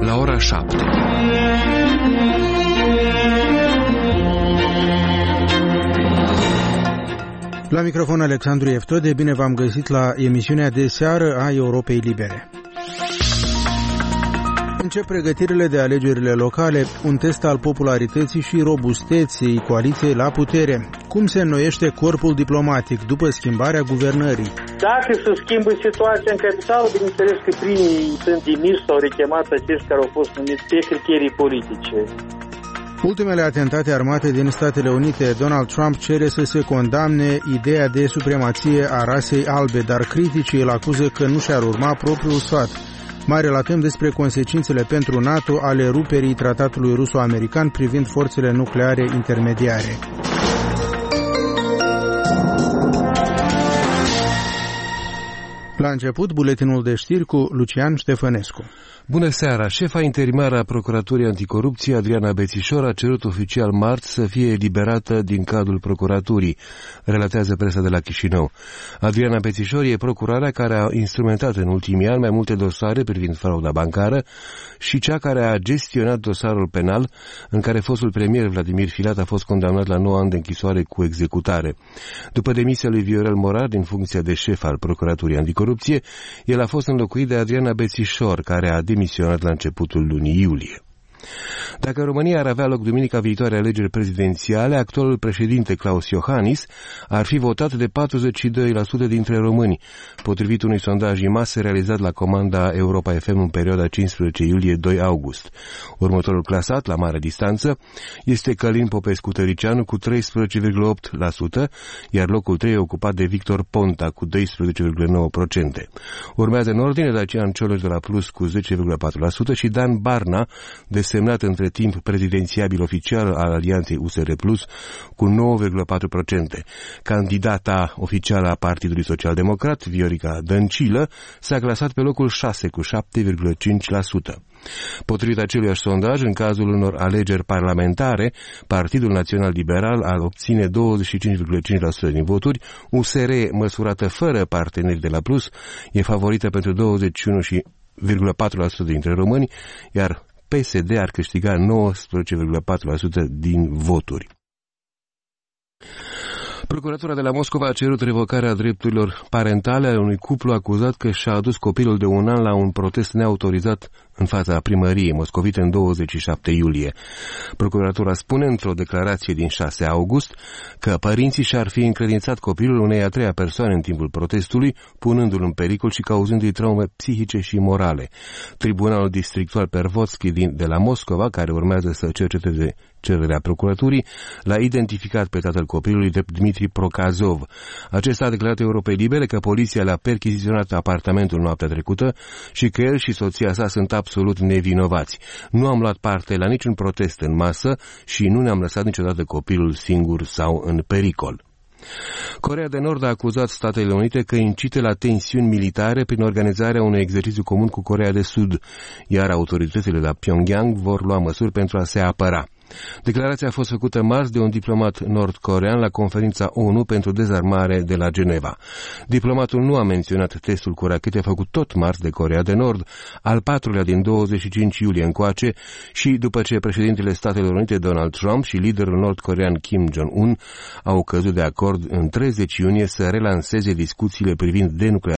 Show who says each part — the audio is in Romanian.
Speaker 1: la ora 7.
Speaker 2: La microfon Alexandru Eftode, bine v-am găsit la emisiunea de seară a Europei Libere. Încep pregătirile de alegerile locale, un test al popularității și robusteței coaliției la putere. Cum se înnoiește corpul diplomatic după schimbarea guvernării?
Speaker 3: Dacă se schimbă situația în capitală, bineînțeles că primii sunt dimiși sau rechemați acești care au fost numiți pe criterii politice.
Speaker 2: Ultimele atentate armate din Statele Unite, Donald Trump cere să se condamne ideea de supremație a rasei albe, dar criticii îl acuză că nu și-ar urma propriul sfat. Mai relatăm despre consecințele pentru NATO ale ruperii tratatului ruso-american privind forțele nucleare intermediare. La început, buletinul de știri cu Lucian Ștefănescu.
Speaker 4: Bună seara! Șefa interimară a Procuraturii Anticorupție, Adriana Bețișor, a cerut oficial marți să fie eliberată din cadrul procuraturii, relatează presa de la Chișinău. Adriana Bețișor e procurarea care a instrumentat în ultimii ani mai multe dosare privind frauda bancară și cea care a gestionat dosarul penal în care fostul premier Vladimir Filat a fost condamnat la 9 ani de închisoare cu executare. După demisia lui Viorel Morar din funcția de șef al Procuraturii Anticorupție, el a fost înlocuit de Adriana Bețișor, care a demisionat la începutul lunii iulie. Dacă în România ar avea loc duminica viitoare alegeri prezidențiale, actualul președinte Klaus Iohannis ar fi votat de 42% dintre români, potrivit unui sondaj IMAS realizat la comanda Europa FM în perioada 15 iulie-2 august. Următorul clasat, la mare distanță, este Călin Popescu-Tăricianu cu 13,8%, iar locul 3 ocupat de Victor Ponta cu 12,9%. Urmează în ordine Dacian Cioloș de la Plus cu 10,4% și Dan Barna, desemnat între timp prezidențiabil oficial al Alianței USR Plus cu 9,4%. Candidata oficială a Partidului Social-Democrat, Viorica Dăncilă, s-a clasat pe locul 6 cu 7,5%. Potrivit aceluiași sondaj, în cazul unor alegeri parlamentare, Partidul Național Liberal ar obține 25,5% din voturi, USR, măsurată fără parteneri de la Plus, e favorită pentru 21,4% dintre români, iar PSD ar câștiga 19,4% din voturi. Procuratura de la Moscova a cerut revocarea drepturilor parentale ale unui cuplu acuzat că și-a adus copilul de 1 an la un protest neautorizat în fața primăriei moscovite în 27 iulie. Procuratura spune într-o declarație din 6 august că părinții și-ar fi încredințat copilul unei a treia persoane în timpul protestului, punându-l în pericol și cauzându-i traume psihice și morale. Tribunalul Districtual Pervotski de la Moscova, care urmează să cerceteze cererea procuraturii, l-a identificat pe tatăl copilului de Dmitri Procazov. Acesta a declarat Europei Libere că poliția le-a perchiziționat apartamentul noaptea trecută și că el și soția sa sunt absolut nevinovați. Nu am luat parte la niciun protest în masă și nu ne-am lăsat niciodată copilul singur sau în pericol. Coreea de Nord a acuzat Statele Unite că incite la tensiuni militare prin organizarea unui exercițiu comun cu Coreea de Sud, iar autoritățile la Pyongyang vor lua măsuri pentru a se apăra. Declarația a fost făcută marți de un diplomat nord-corean la conferința ONU pentru dezarmare de la Geneva. Diplomatul nu a menționat testul cu rachete făcut tot marți de Coreea de Nord, al patrulea din 25 iulie încoace, și după ce președintele Statelor Unite Donald Trump și liderul nord-corean Kim Jong-un au căzut de acord în 30 iunie să relanseze discuțiile privind denuclearizarea